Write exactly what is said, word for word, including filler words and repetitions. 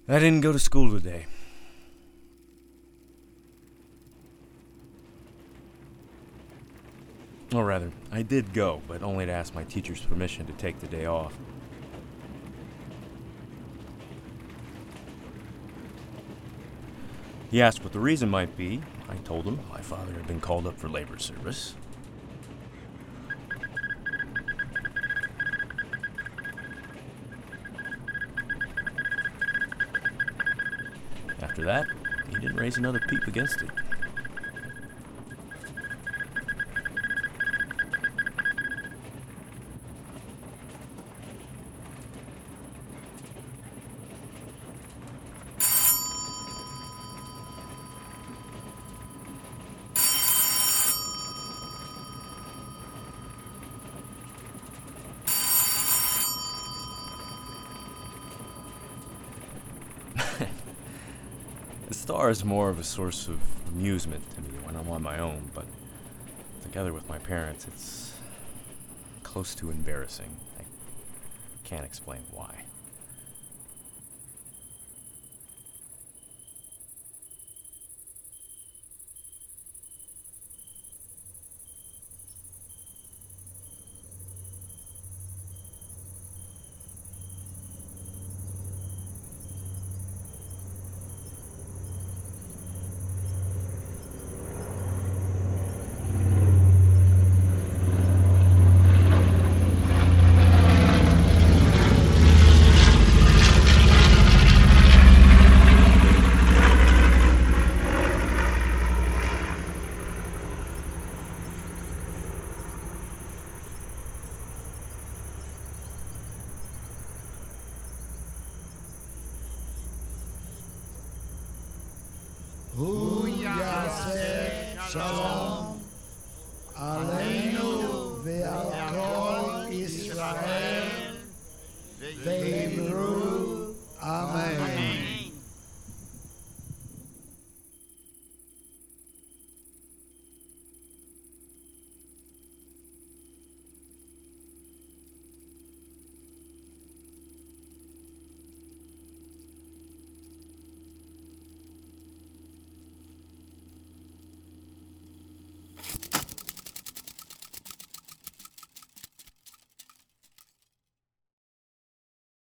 I didn't go to school today. Or rather, I did go, but only to ask my teacher's permission to take the day off. He asked what the reason might be. I told him my father had been called up for labor service. After that, he didn't raise another peep against it. The star is more of a source of amusement to me when I'm on my own, but together with my parents, it's close to embarrassing. I can't explain why. הוא יעשה שלום עלינו ועל כל ישראל, ואמרו אמן.